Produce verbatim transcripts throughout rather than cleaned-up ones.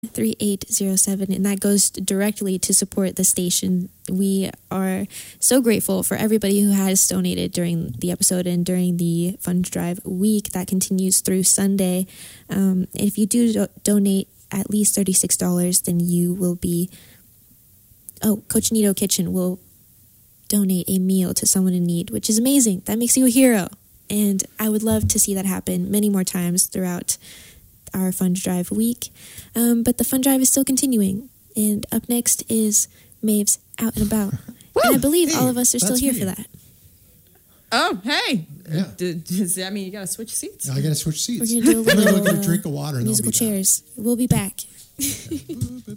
three eight zero seven, and that goes directly to support the station. We are so grateful for everybody who has donated during the episode and during the fund drive week that continues through Sunday. Um, if you do do- donate at least thirty-six dollars, then you will be, oh, Coach Nito Kitchen will donate a meal to someone in need, which is amazing. That makes you a hero. And I would love to see that happen many more times throughout our fund drive week. Um, but the fund drive is still continuing. And up next is Maeve's Out and About. And I believe hey, all of us are still here me. for that. Oh, hey. Yeah. D- does that mean you got to switch seats? I got to switch seats. We're going to do a I'm little going to go get a uh, drink of water and musical I'll be chairs. We'll be back. back.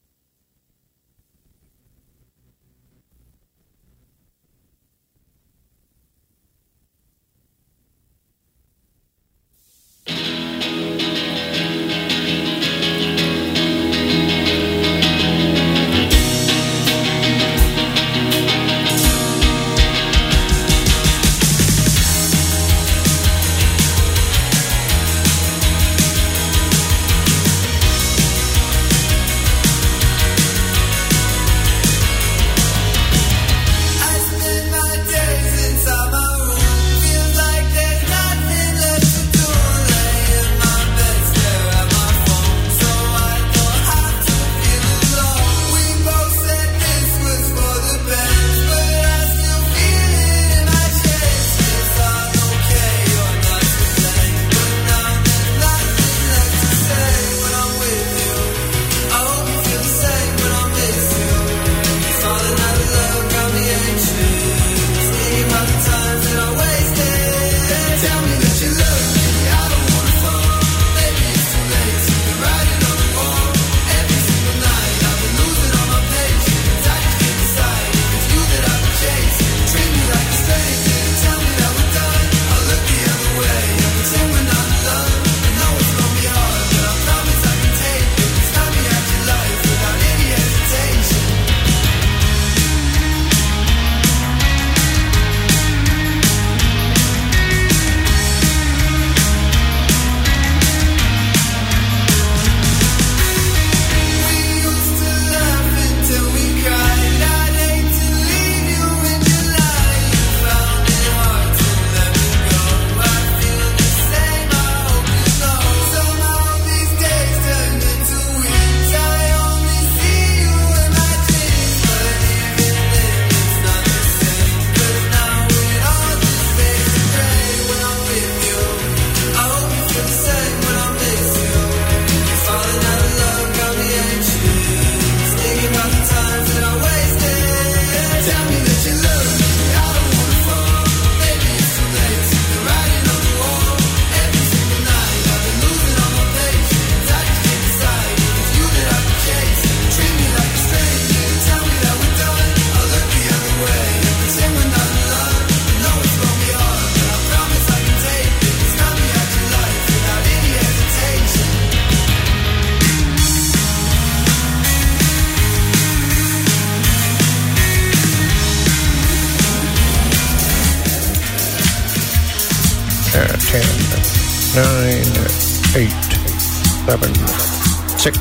ten, nine, eight, seven, six,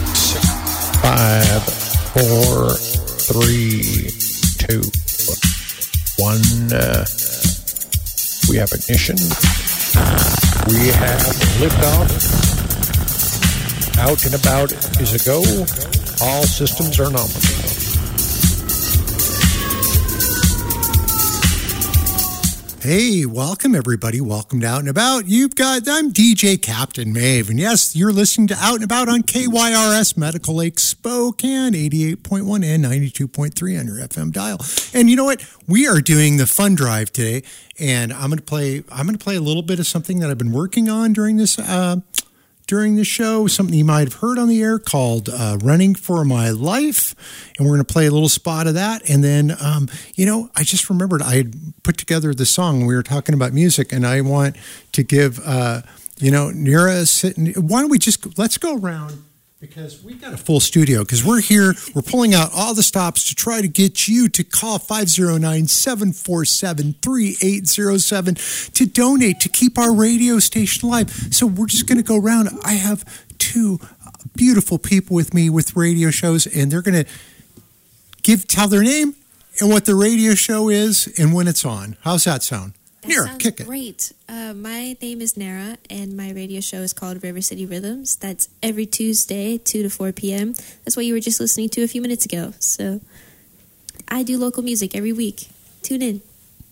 five, four, three, two, one. Uh, we have ignition. We have liftoff. Out and About is a go. All systems are nominal. Hey, welcome everybody. Welcome to Out and About. You've got, I'm D J Captain Maeve. And yes, you're listening to Out and About on K Y R S Medical Lake Spokane, eighty-eight point one and ninety-two point three on your F M dial. And you know what? We are doing the fun drive today. And I'm going to play, I'm going to play a little bit of something that I've been working on during this, uh, during the show, something you might have heard on the air called uh, Running for My Life. And we're going to play a little spot of that. And then, um, you know, I just remembered I had put together the song when we were talking about music. And I want to give, uh, you know, Nira, sitting. Why don't we just, let's go around because we got a full studio because we're here. We're pulling out all the stops to try to get you to call five oh nine, seven four seven, three eight oh seven to donate to keep our radio station alive. So we're just going to go around. I have two beautiful people with me with radio shows, and they're going to give tell their name and what the radio show is and when it's on. How's that sound? That Nara, sounds kick it. Great. Uh, my name is Nara, and my radio show is called River City Rhythms. That's every Tuesday, two to four p.m. That's what you were just listening to a few minutes ago. So I do local music every week. Tune in.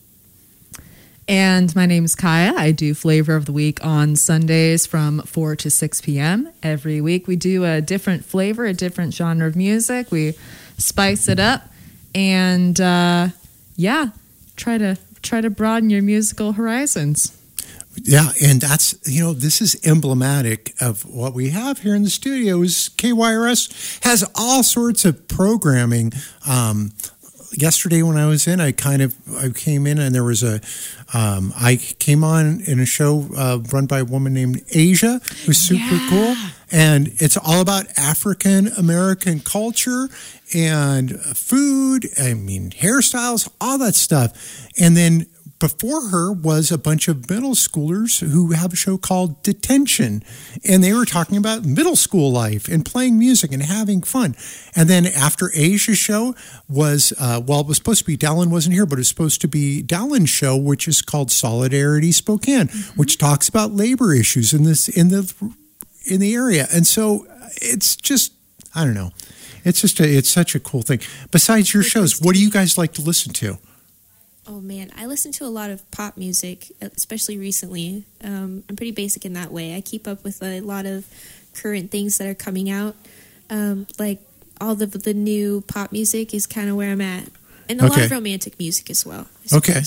And my name is Kaya. I do Flavor of the Week on Sundays from four to six p.m. Every week we do a different flavor, a different genre of music. We spice it up and, uh, yeah, try to try to broaden your musical horizons. Yeah, and that's, you know, this is emblematic of what we have here in the studio is K Y R S has all sorts of programming. Um, yesterday when I was in, I kind of, I came in and there was a, um, I came on in a show uh, run by a woman named Asia, who's super Yeah. cool. And it's all about African American culture and food, I mean, hairstyles, all that stuff. And then before her was a bunch of middle schoolers who have a show called Detention. And they were talking about middle school life and playing music and having fun. And then after Asia's show was, uh, well, it was supposed to be, Dallin wasn't here, but it was supposed to be Dallin's show, which is called Solidarity Spokane, mm-hmm. which talks about labor issues in this, in the, in the area. And so it's just, I don't know. It's just, a, it's such a cool thing. Besides your shows, what do you guys like to listen to? Oh, man. I listen to a lot of pop music, especially recently. Um, I'm pretty basic in that way. I keep up with a lot of current things that are coming out. Um, like all the the new pop music is kind of where I'm at. And a okay. lot of romantic music as well. Okay.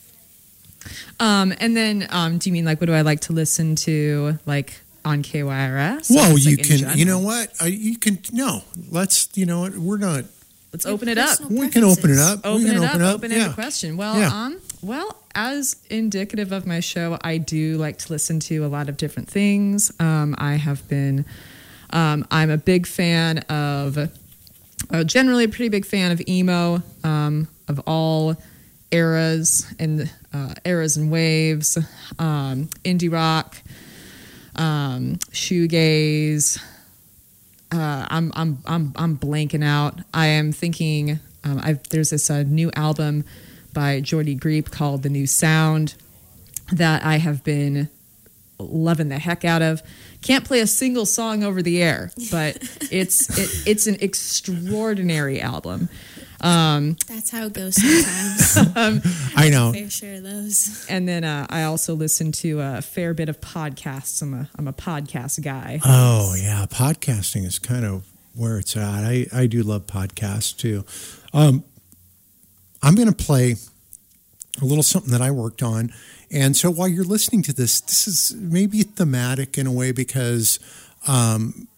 Um, and then um, do you mean like what do I like to listen to like on K Y R S? Well, Like, you in can, general? you know what? Uh, you can, no, let's, you know what? We're not. Let's open it up. Personal We can open it preferences. up. Open we can it open up. up. Open yeah. ended question. Well, Yeah. um, well, as indicative of my show, I do like to listen to a lot of different things. Um, I have been, um, I'm a big fan of, uh, generally a pretty big fan of emo, um, of all eras and uh, eras and waves, um, indie rock, um, shoegaze. Uh, I'm I'm I'm I'm blanking out. I am thinking. Um, I've, there's this uh, new album by Jordy Griep called "The New Sound" that I have been loving the heck out of. Can't play a single song over the air, but it's it, it's an extraordinary album. Um, That's how it goes sometimes. um, I know. Fair share of those. and then uh, I also listen to a fair bit of podcasts. I'm a I'm a podcast guy. Oh, yeah. Podcasting is kind of where it's at. I, I do love podcasts too. Um, I'm going to play a little something that I worked on. And so while you're listening to this, this is maybe thematic in a way because um,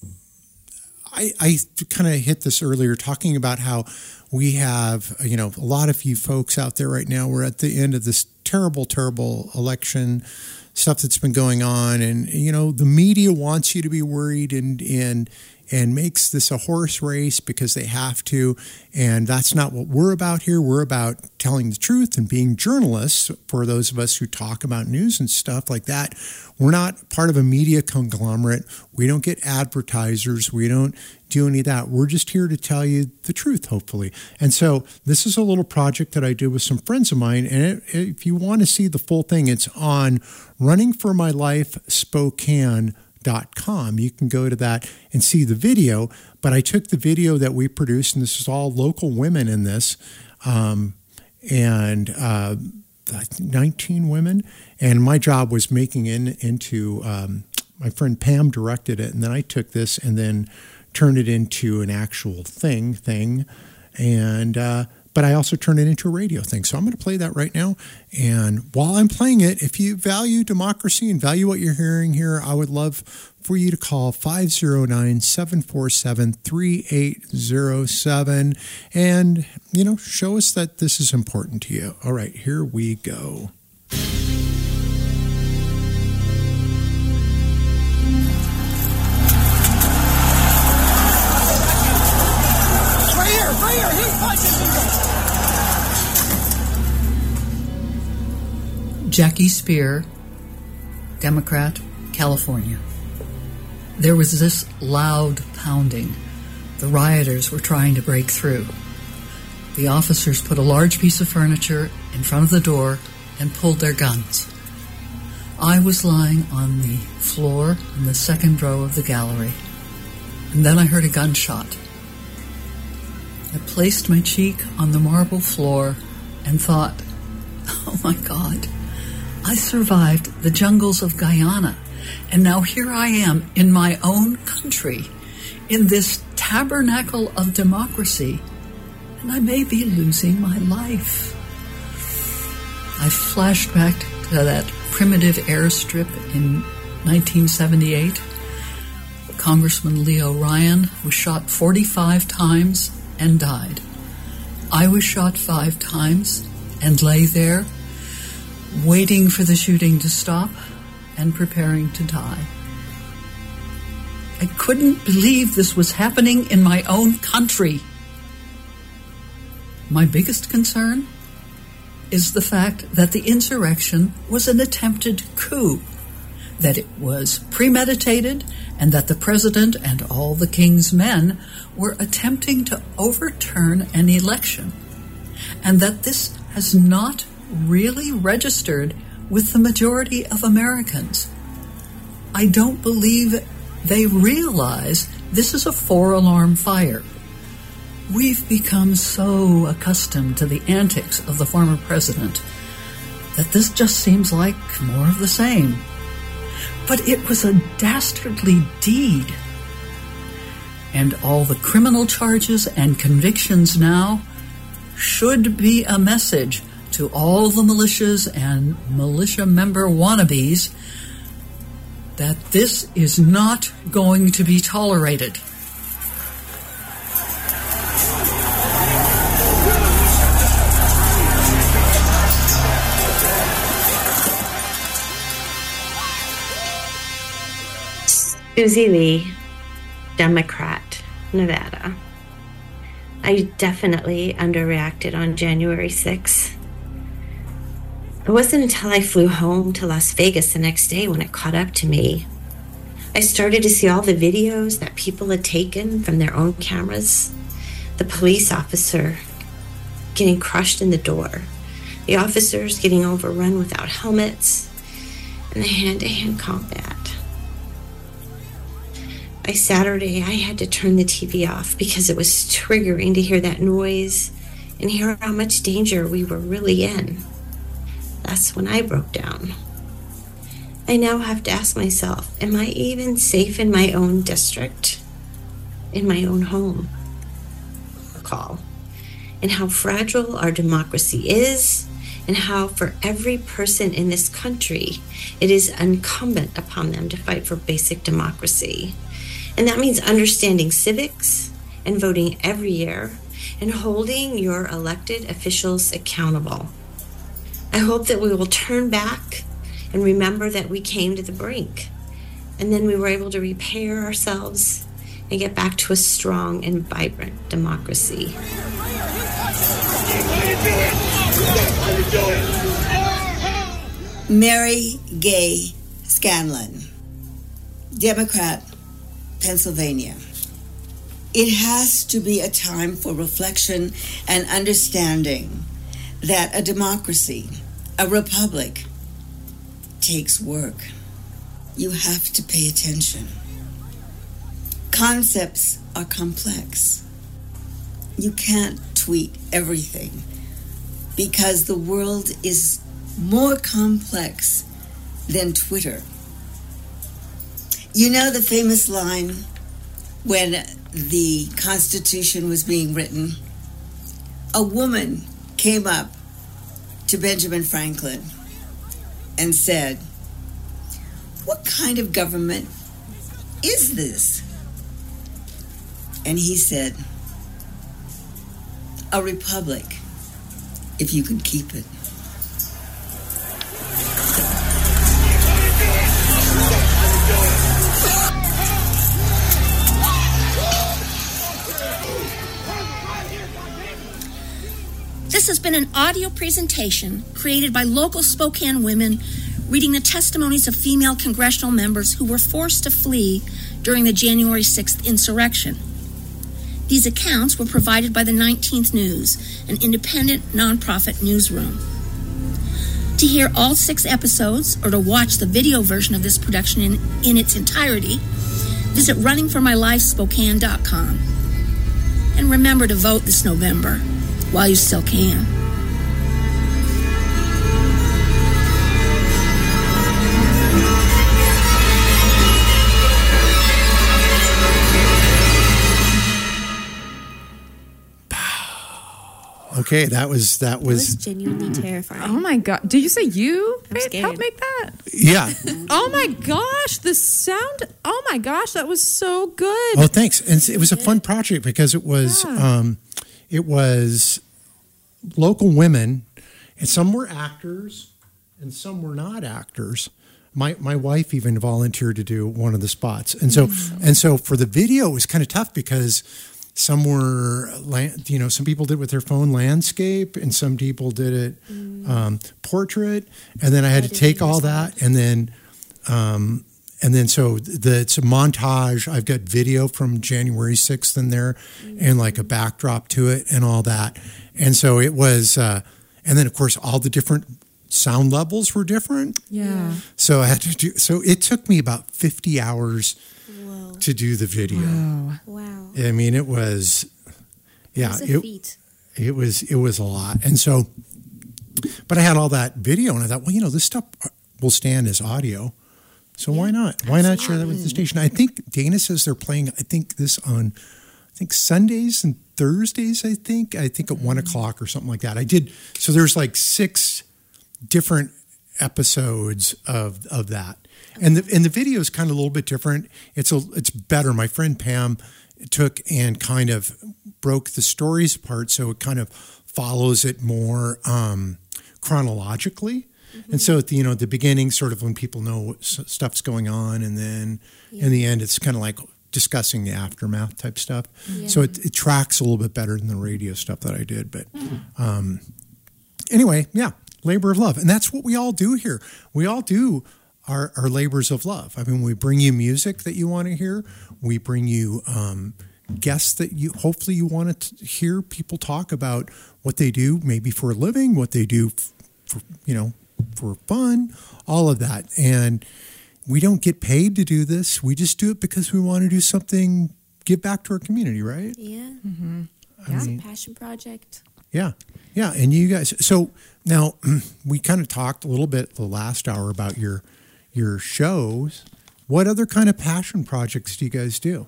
I, I kind of hit this earlier talking about how we have, you know, a lot of you folks out there right now. We're at the end of this terrible, terrible election stuff that's been going on. And, you know, the media wants you to be worried and, and, and makes this a horse race because they have to. And that's not what we're about here. We're about telling the truth and being journalists for those of us who talk about news and stuff like that. We're not part of a media conglomerate. We don't get advertisers. We don't do any of that. We're just here to tell you the truth, hopefully. And so this is a little project that I did with some friends of mine. And it, if you want to see the full thing, it's on running for my life spokane dot com. You can go to that and see the video. But I took the video that we produced, and this is all local women in this, um, and uh, nineteen women. And my job was making it into, um, my friend Pam directed it, and then I took this and then turned it into an actual thing, thing. And, uh, but I also turned it into a radio thing. So I'm going to play that right now. And while I'm playing it, if you value democracy and value what you're hearing here, I would love for you to call five oh nine, seven four seven, three eight oh seven and, you know, show us that this is important to you. All right, here we go. Jackie Spear, Democrat, California. there was this loud pounding. The rioters were trying to break through. The officers put a large piece of furniture in front of the door and pulled their guns. I was lying on the floor in the second row of the gallery, and then I heard a gunshot. I placed my cheek on the marble floor and thought, oh my God, I survived the jungles of Guyana, and now here I am in my own country, in this tabernacle of democracy, and I may be losing my life. I flashed back to that primitive airstrip in nineteen seventy-eight. Congressman Leo Ryan was shot forty-five times and died. I was shot five times and lay there, waiting for the shooting to stop and preparing to die. I couldn't believe this was happening in my own country. My biggest concern is the fact that the insurrection was an attempted coup, that it was premeditated, and that the president and all the king's men were attempting to overturn an election, and that this has not really registered with the majority of Americans. I don't believe they realize this is a four-alarm fire. We've become so accustomed to the antics of the former president that this just seems like more of the same. But it was a dastardly deed. And all the criminal charges and convictions now should be a message to all the militias and militia member wannabes that this is not going to be tolerated. Susie Lee, Democrat, Nevada. I definitely underreacted on January sixth. It wasn't until I flew home to Las Vegas the next day when it caught up to me. I started to see all the videos that people had taken from their own cameras. The police officer getting crushed in the door, the officers getting overrun without helmets, and the hand-to-hand combat. By Saturday, I had to turn the T V off because it was triggering to hear that noise and hear how much danger we were really in. That's when I broke down. I now have to ask myself, am I even safe in my own district, in my own home? Call. And how fragile our democracy is, and how for every person in this country, it is incumbent upon them to fight for basic democracy. And that means understanding civics and voting every year and holding your elected officials accountable. I hope that we will turn back and remember that we came to the brink, and then we were able to repair ourselves and get back to a strong and vibrant democracy. Mary Gay Scanlon, Democrat, Pennsylvania. It has to be a time for reflection and understanding that a democracy, a republic, takes work. You have to pay attention. Concepts are complex. You can't tweet everything because the world is more complex than Twitter. You know the famous line when the Constitution was being written? A woman came up to Benjamin Franklin and said, "What kind of government is this?" And he said, "A republic, if you can keep it." This has been an audio presentation created by local Spokane women reading the testimonies of female congressional members who were forced to flee during the January sixth insurrection. These accounts were provided by the nineteenth News, an independent nonprofit newsroom. To hear all six episodes or to watch the video version of this production in, in its entirety, visit running for my life spokane dot com. And remember to vote this November while you still can. Okay, that was that That was was genuinely terrifying. Oh my God. Did you say you I'm made- scared. helped make that? yeah. Oh my gosh. The sound. Oh my gosh. That was so good. Oh, thanks. And it was a fun project because it was Yeah. um, it was local women, and some were actors, and some were not actors. My my wife even volunteered to do one of the spots, and so and so for the video it was kind of tough because some were, land, you know, some people did with their phone landscape, and some people did it um, portrait, and then I had to Editing take all yourself. that, and then. Um, And then so the, it's a montage. I've got video from January sixth in there and like a backdrop to it and all that. And so it was, uh, and then of course all the different sound levels were different. Yeah. So I had to do, so it took me about fifty hours Whoa. to do the video. Wow. Wow. I mean, it was, yeah, That's a it, feat. it was, it was a lot. And so, but I had all that video and I thought, well, you know, this stuff will stand as audio. So why not? Why not share that with the station? I think Dana says they're playing, I think this on, I think Sundays and Thursdays, I think, I think at one o'clock or something like that. I did. So there's like six different episodes of, of that. And the, and the video is kind of a little bit different. It's a, it's better. My friend Pam took and kind of broke the stories apart. So it kind of follows it more um, chronologically. Mm-hmm. And so at the, you know, at the beginning, sort of when people know what stuff's going on, and then yeah. in the end, it's kind of like discussing the aftermath type stuff. Yeah. So it, it tracks a little bit better than the radio stuff that I did. But um, anyway, yeah, labor of love. And that's what we all do here. We all do our, our labors of love. I mean, we bring you music that you want to hear. We bring you um, guests that you hopefully you want to hear people talk about what they do, maybe for a living, what they do, f- for, you know, for fun, all of that. And we don't get paid to do this. We just do it because we want to do something, give back to our community, right? Yeah. Mm-hmm. Yeah. It's mean, a passion project. Yeah. Yeah. And you guys, so now we kind of talked a little bit the last hour about your, your shows. What other kind of passion projects do you guys do?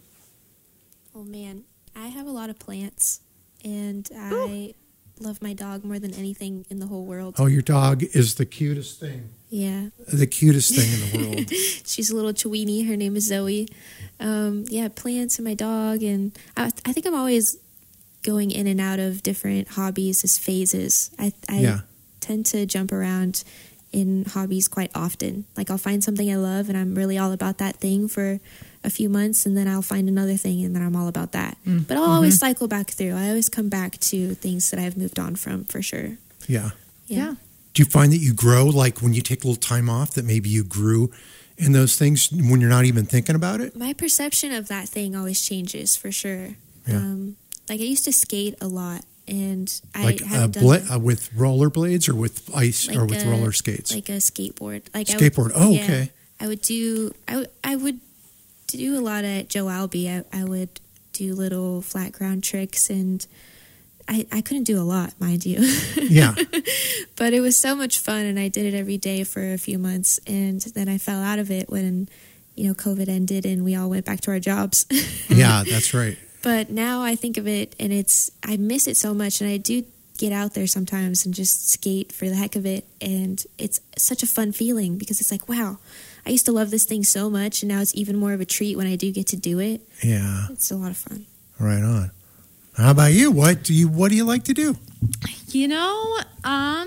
Oh man, I have a lot of plants, and I love my dog more than anything in the whole world. Oh, your dog is the cutest thing. Yeah. The cutest thing in the world. She's a little Chiweenie. Her name is Zoe. Um, yeah, plants and my dog. And I, I think I'm always going in and out of different hobbies as phases. I, I yeah. tend to jump around in hobbies quite often. Like I'll find something I love and I'm really all about that thing for a few months, and then I'll find another thing and then I'm all about that. Mm. But I'll mm-hmm. always cycle back through. I always come back to things that I've moved on from, for sure. Yeah. Yeah. yeah. Do you find that you grow, like when you take a little time off, that maybe you grew in those things when you're not even thinking about it? My perception of that thing always changes, for sure. Yeah. Um, like I used to skate a lot, and I like haven't uh, done bla- that. uh, with rollerblades or with ice Like or with a- roller skates? Like a skateboard. Like Skateboard. I would, Oh, yeah, okay. I would do. I would. I would do a lot at Joe Albee. I, I would do little flat ground tricks, and I I couldn't do a lot, mind you. Yeah. But it was so much fun, and I did it every day for a few months, and then I fell out of it when, you know, COVID ended and we all went back to our jobs. Yeah, that's right. But now I think of it, and it's I miss it so much, and I do get out there sometimes and just skate for the heck of it, and it's such a fun feeling because it's like, wow, I used to love this thing so much, and now it's even more of a treat when I do get to do it. Yeah. It's a lot of fun. Right on. How about you? What do you What do you like to do? You know, um,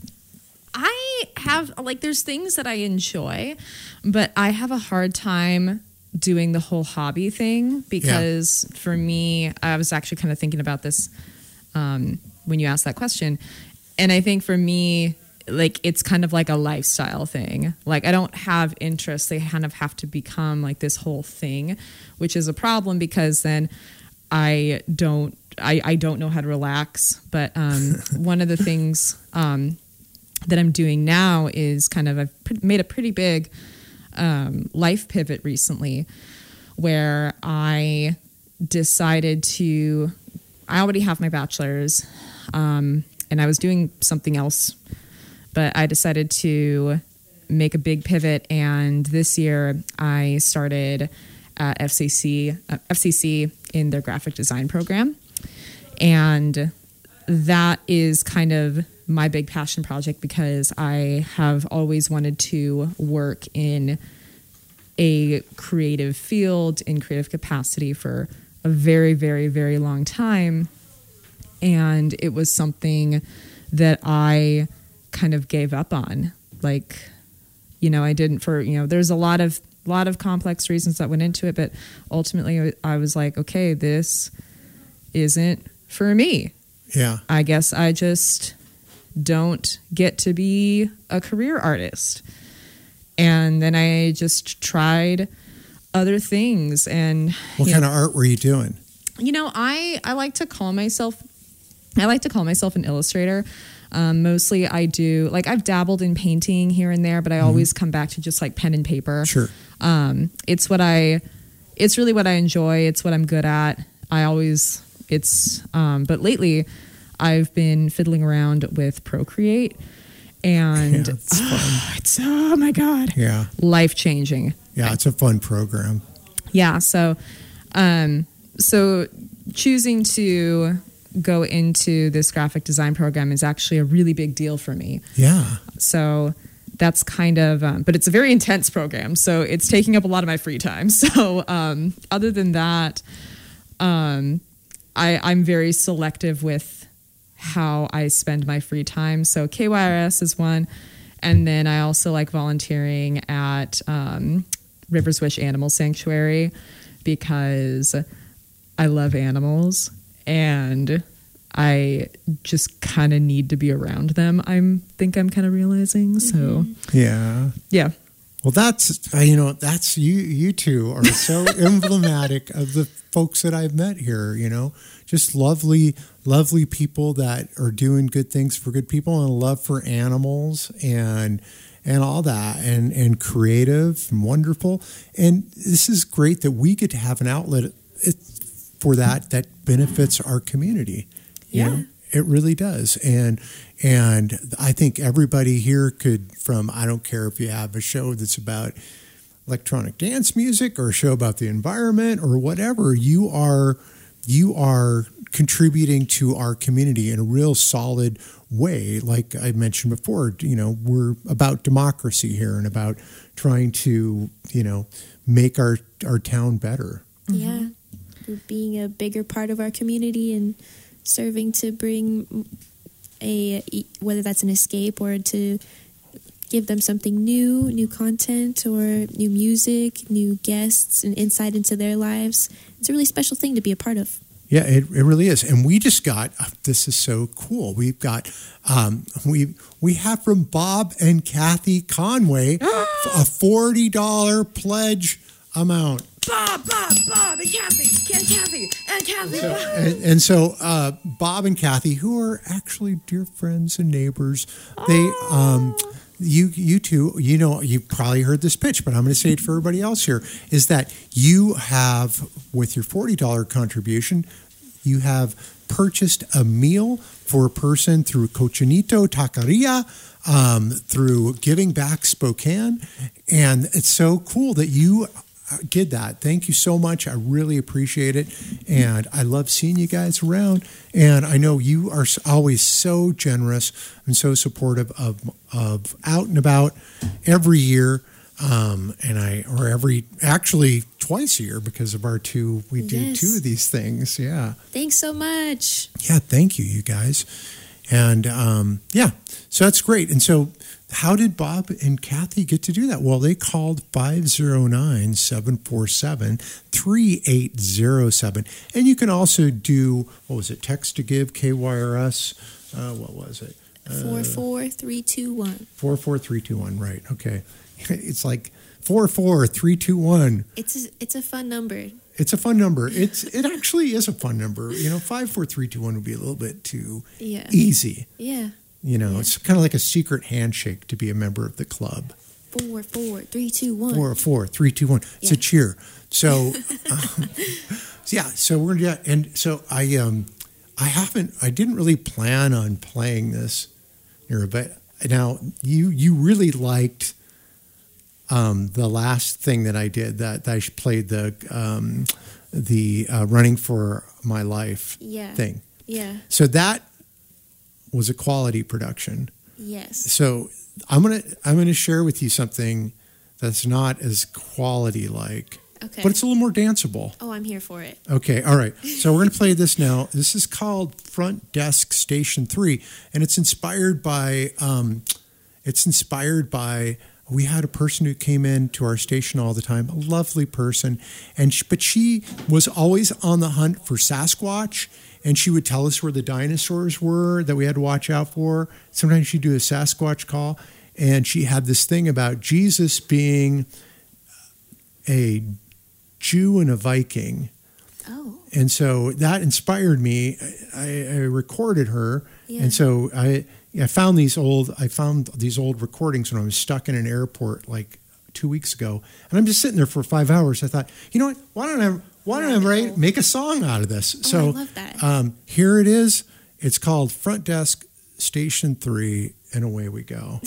I have, like, there's things that I enjoy, but I have a hard time doing the whole hobby thing because yeah. for me, I was actually kind of thinking about this um, when you asked that question. And I think for me, like it's kind of like a lifestyle thing. Like I don't have interests. They kind of have to become like this whole thing, which is a problem because then I don't, I, I don't know how to relax. But um, one of the things um, that I'm doing now is kind of, I've pr- made a pretty big um, life pivot recently where I decided to, I already have my bachelor's um, and I was doing something else, but I decided to make a big pivot. And this year I started at F C C, uh, F C C in their graphic design program. And that is kind of my big passion project because I have always wanted to work in a creative field, in creative capacity for a very, very, very long time. And it was something that I kind of gave up on. Like, you know, I didn't for, you know, there's a lot of, lot of complex reasons that went into it, but ultimately I was like, okay, this isn't for me. Yeah. I guess I just don't get to be a career artist. And then I just tried other things. And what kind know, of art were you doing? You know, I, I like to call myself, I like to call myself an illustrator. Um, mostly I do, like I've dabbled in painting here and there, but I mm-hmm. always come back to just like pen and paper. Sure. Um, it's what I, it's really what I enjoy. It's what I'm good at. I always, it's, um, but lately I've been fiddling around with Procreate and yeah, it's, oh, it's, oh my God. Yeah. Life changing. Yeah. It's a fun program. Yeah. So, um, so choosing to go into this graphic design program is actually a really big deal for me. Yeah. So that's kind of, um, but it's a very intense program. So it's taking up a lot of my free time. So um, other than that, um, I, I'm very selective with how I spend my free time. So K Y R S is one. And then I also like volunteering at um, Rivers Wish Animal Sanctuary because I love animals. And I just kind of need to be around them. I think I'm kind of realizing. So yeah, yeah. Well, that's uh, you know that's you. You two are so emblematic of the folks that I've met here. You know, just lovely, lovely people that are doing good things for good people and a love for animals and and all that and and creative and wonderful. And this is great that we get to have an outlet. It, for that that benefits our community. You yeah. know, it really does. And and I think everybody here could, from, I don't care if you have a show that's about electronic dance music or a show about the environment or whatever, you are you are contributing to our community in a real solid way. Like I mentioned before, you know, we're about democracy here and about trying to, you know, make our our town better. Yeah. Mm-hmm. Being a bigger part of our community and serving to bring a, whether that's an escape or to give them something new, new content or new music, new guests and insight into their lives. It's a really special thing to be a part of. Yeah, it, it really is. And we just got, this is so cool. We've got, um, we we have from Bob and Kathy Conway a forty dollars pledge amount. Bob, Bob, Bob, and Kathy, and Kathy, and Kathy. So, and, and so uh, Bob and Kathy, who are actually dear friends and neighbors, they, um, you, you two, you know, you've probably heard this pitch, but I'm going to say it for everybody else here, is that you have, with your forty dollars contribution, you have purchased a meal for a person through Cochinito Taqueria, um, through Giving Back Spokane. And it's so cool that you did that. Thank you so much. I really appreciate it. And I love seeing you guys around. And I know you are always so generous and so supportive of, of Out and About every year. Um, and I, or every, actually twice a year because of our two, we do yes. two of these things. Yeah. Thanks so much. Yeah. Thank you, you guys. And, um, yeah, so that's great. And so how did Bob and Kathy get to do that? Well, they called five oh nine, seven four seven, three eight oh seven. And you can also do, what was it, text to give, K Y R S, uh, what was it? Four, four, three, two, one. Four, four, three, two, one. Right. Okay. It's like four, four, three, two, one. It's a, it's a fun number. It's a fun number. It's it actually is a fun number. You know, five, four, three, two, one would be a little bit too yeah. easy. Yeah. You know, yeah. it's kind of like a secret handshake to be a member of the club. Four, four, three, two, one. Four, four, three, two, one. It's yeah. a cheer. So, um, yeah. So we're yeah, and so I um, I haven't. I didn't really plan on playing this, here, but now you you really liked. Um, the last thing that I did that, that I played the um, the uh, running for my life yeah. thing. Yeah. So that was a quality production. Yes. So I'm gonna I'm gonna share with you something that's not as quality like, okay. but it's a little more danceable. Oh, I'm here for it. Okay, all right. So we're gonna play this now. This is called Front Desk Station Three, and it's inspired by um, it's inspired by. We had a person who came in to our station all the time, a lovely person, and she, but she was always on the hunt for Sasquatch, and she would tell us where the dinosaurs were that we had to watch out for. Sometimes she'd do a Sasquatch call, and she had this thing about Jesus being a Jew and a Viking. Oh. And so that inspired me. I, I recorded her, yeah. and so I... I found these old. I found these old recordings when I was stuck in an airport like two weeks ago, and I'm just sitting there for five hours. I thought, you know what? Why don't I? Why don't I write, make a song out of this? Oh, so I love that. Um, here it is. It's called Front Desk Station Three, and away we go.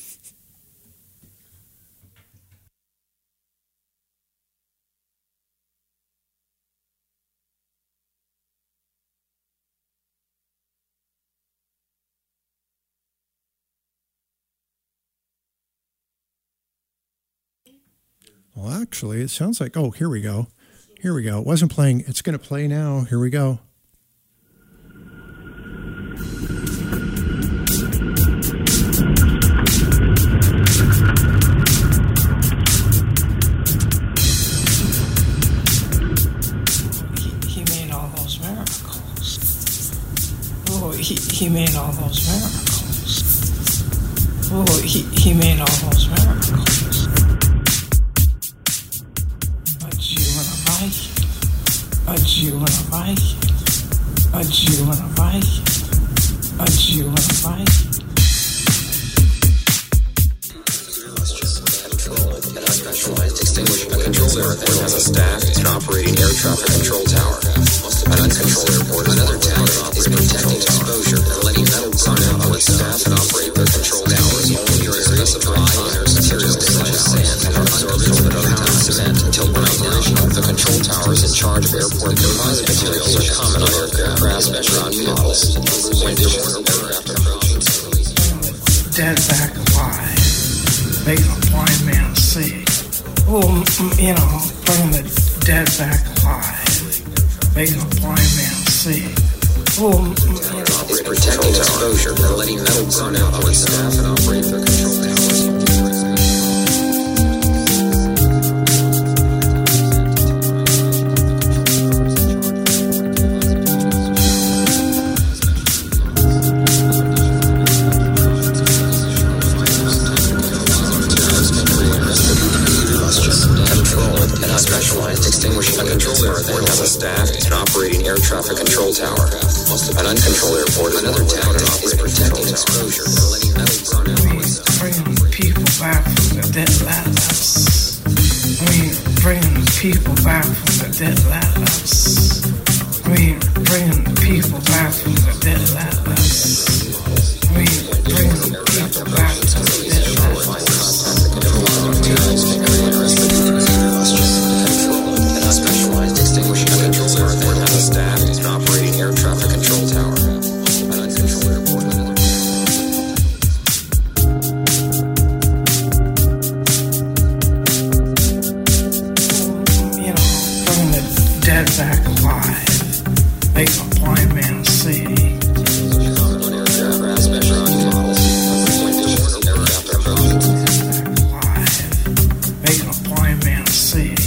Well, actually, it sounds like, oh, here we go. Here we go. It wasn't playing. It's going to play now. Here we go. He, he made all those miracles. Oh, he, he made all those miracles. Oh, he, he made all those miracles. A Jew and a Viking, a Jew and a Viking, a Jew and a Viking. Specialized extinguishing controller that has a staffed and operating air traffic control tower. An uncontrolled airport, another tower is protecting exposure and letting metal burn out with staff and operate their control towers only in areas of dry air materials such as sand and are absorbed over the pound cement until operational. The control towers in charge of airport composite materials are common on aircraft, craft, and ground vehicles. When additional aircraft approaches, dead back alive, making a blind man see. Oh, you know, bringing the dead back alive, making a blind man see. Oh, you know, is protecting exposure and letting metal burn out with staff and operate their control towers. Staffed and operating air traffic control tower. An uncontrolled airport is another tactic is protecting exposure and letting metal burn out. Bringing people back from the dead Lazarus. I mean, bringing people back from the dead Lazarus. I mean, bringing people back from the dead Lazarus. I mean, bringing people back from the dead Lazarus. Specialized extinguishing control airport has a staffed and operating air traffic control tower. An uncontrolled airport. You know, bringing the dead back alive, making a blind man see. Making a blind man see.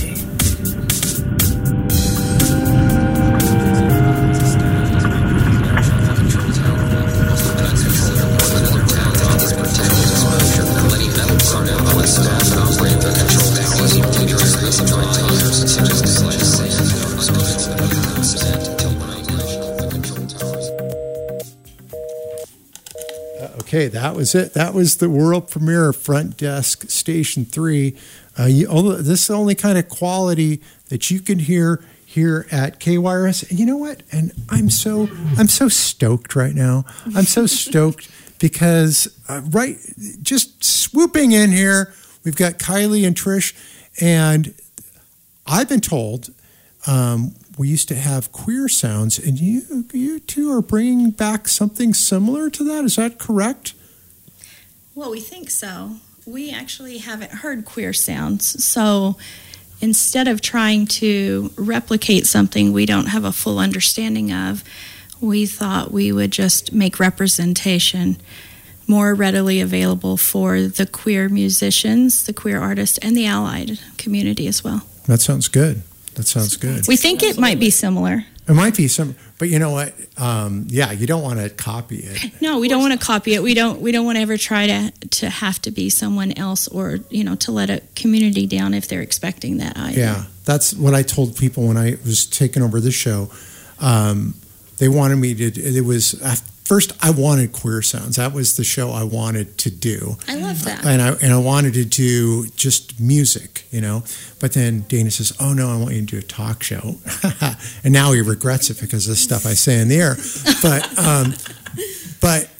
Okay, that was it. That was the world premiere of Front Desk Station three. Uh, you, this is the only kind of quality that you can hear here at K Y R S. And you know what? And I'm so I'm so stoked right now. I'm so stoked because uh, right, just swooping in here, we've got Kylie and Trish, and I've been told um, we used to have Queer Sounds, and you you two are bringing back something similar to that. Is that correct? Well, we think so. We actually haven't heard Queer Sounds, so instead of trying to replicate something we don't have a full understanding of, we thought we would just make representation more readily available for the queer musicians, the queer artists, and the allied community as well. That sounds good. That sounds good. We think it might be similar. It might be some, but you know what? Um, yeah, you don't want to copy it. No, we don't want to copy it. We don't. We don't want to ever try to to have to be someone else, or you know, to let a community down if they're expecting that either. Yeah, that's what I told people when I was taking over this show. Um, they wanted me to. It was first. I wanted Queer Sounds. That was the show I wanted to do. I love that. And I and I wanted to do just music, you know. But then Dana says, "Oh no, I want you to do a talk show," and now he regrets it because of the stuff I say in the air. But um, but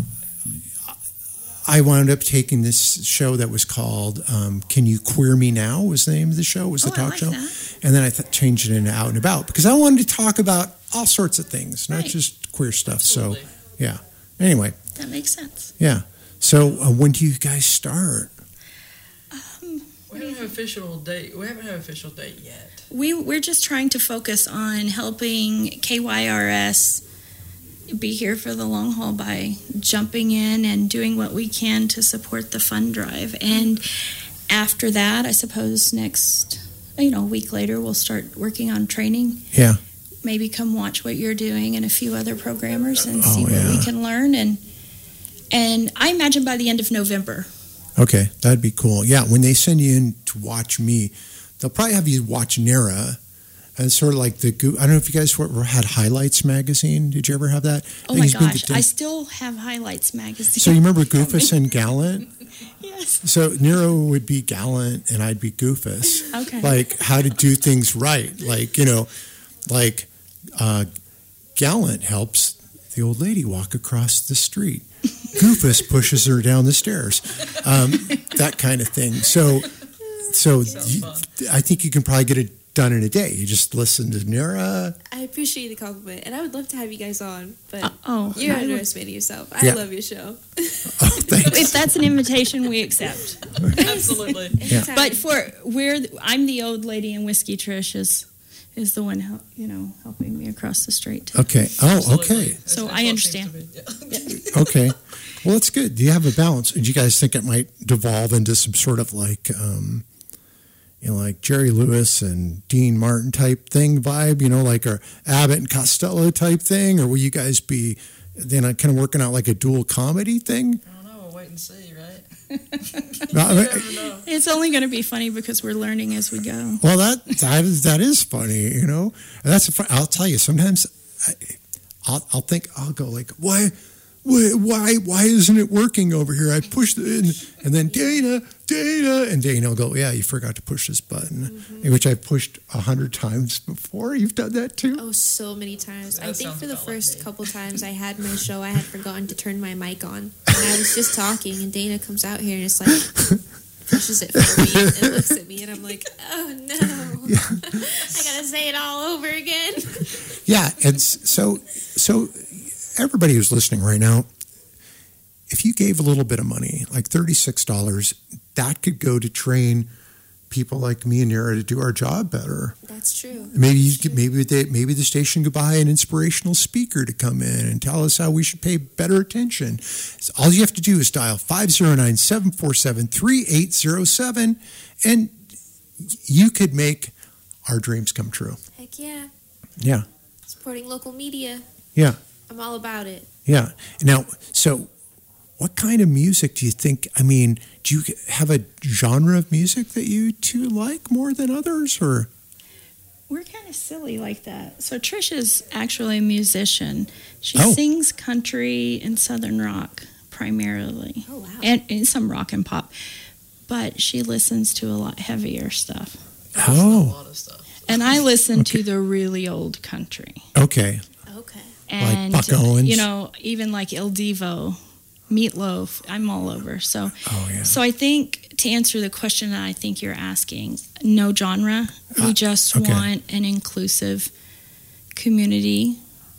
I wound up taking this show that was called um, "Can You Queer Me Now?" was the name of the show. Was the oh, talk I like show, that. And then I th- changed it into Out and About because I wanted to talk about all sorts of things, not Right. just queer stuff. Absolutely. So yeah. Anyway. That makes sense. Yeah. So uh, when do you guys start? Um, we don't have an official date. We haven't had an official date yet. We we're just trying to focus on helping K Y R S be here for the long haul by jumping in and doing what we can to support the fund drive. And after that, I suppose next, you know, a week later, we'll start working on training. Yeah. Maybe come watch what you're doing and a few other programmers and see Oh, what yeah. we can learn. And and I imagine by the end of November. Okay, that'd be cool. Yeah, when they send you in to watch me, they'll probably have you watch Nara. And it's sort of like the, Goo- I don't know if you guys were, were- had Highlights magazine. Did you ever have that? Oh I my think it's been gosh, the- I still have Highlights magazine. So you remember Goofus and Gallant? Yes. So Nero would be Gallant and I'd be Goofus. Okay. Like how to do things right. Like, you know, like uh, Gallant helps the old lady walk across the street. Goofus pushes her down the stairs. Um, that kind of thing. So, so you, I think you can probably get it done in a day. You just listen to Nera. I appreciate the compliment, and I would love to have you guys on, but Uh, oh, you're I would- underestimating yourself. I Yeah. love your show. If that's an invitation, we accept. Absolutely. Yeah. But for we're I'm the old lady in Whiskey. Trish is is the one hel- you know helping me across the street. too. Okay. Oh, okay. So That's I what it understand. seems to be. Yeah. Okay. Well, that's good. Do you have a balance? Do you guys think it might devolve into some sort of like, um, you know, like Jerry Lewis and Dean Martin type thing vibe, you know, like a Abbott and Costello type thing? Or will you guys be then kind of working out like a dual comedy thing? I don't know. We'll wait and see, right? No, I mean, It's only going to be funny because we're learning as we go. well, that that is that is funny, you know. And that's a fun, I'll tell you. Sometimes I, I'll I'll think I'll go like, why, why, why, why isn't it working over here? I pushed it in, and then Dana, Dana, and Dana will go, yeah, you forgot to push this button, Mm-hmm. which I've pushed a hundred times before. You've done that too. Oh, so many times. That I think sounds for the about like first me. couple times I had my show, I had forgotten to turn my mic on. And I was just talking, and Dana comes out here and it's like, pushes it for me and looks at me, and I'm like, oh no. I gotta say it all over again. Yeah, and s- so so everybody who's listening right now, if you gave a little bit of money, like thirty-six dollars, that could go to train people like me and Nera to do our job better. That's true. Maybe you could, maybe they, maybe the station could buy an inspirational speaker to come in and tell us how we should pay better attention. So all you have to do is dial five oh nine, seven four seven, three eight oh seven, and you could make our dreams come true. Heck yeah. Yeah, Supporting local media. yeah. I'm all about it. Yeah. Now, so what kind of music do you think? I mean, do you have a genre of music that you two like more than others, or? We're kind of silly like that. So Trish is actually a musician. She Oh. sings country and southern rock primarily. Oh, wow. And, and some rock and pop. But she listens to a lot heavier stuff. Oh. A lot of stuff. And I listen Okay. to the really old country. Okay. Okay. And, Buck Owens? you know, even like Il Divo, Meatloaf, I'm all over. So, Oh, yeah. so I think to answer the question that I think you're asking, no genre. We Uh, just okay. want an inclusive community.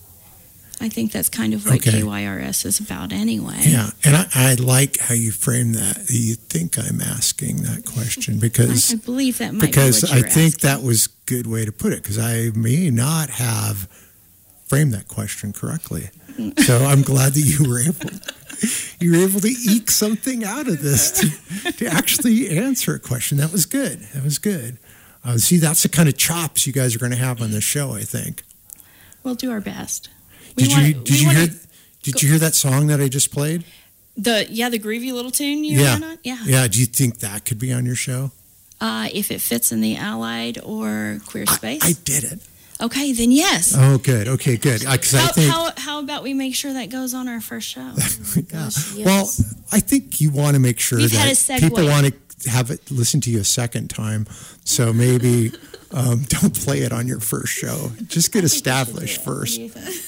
I think that's kind of what Okay. K Y R S is about anyway. Yeah, and I, I like how you frame that. You think I'm asking that question because I, I believe that might because be what I you're think asking. that was a good way to put it because I may not have framed that question correctly. So I'm glad that you were able you were able to eke something out of this to, to actually answer a question. That was good. That was good. Uh, see, that's the kind of chops you guys are going to have on the show, I think. We'll do our best. We Did wanna- you did we you wanna- hear did you hear that song that I just played? the yeah the groovy little tune you Yeah. ran on? Yeah. Yeah. Do you think that could be on your show? Uh, if it fits in the Allied or Queer Space. I did it. Okay, then yes. Oh, good. Okay, good. Because I How, think, how, how about we make sure that goes on our first show? yeah. Well, I think you want to make sure We've that had a segue. people want to have it listen to you a second time. So maybe um, don't play it on your first show. Just get established first.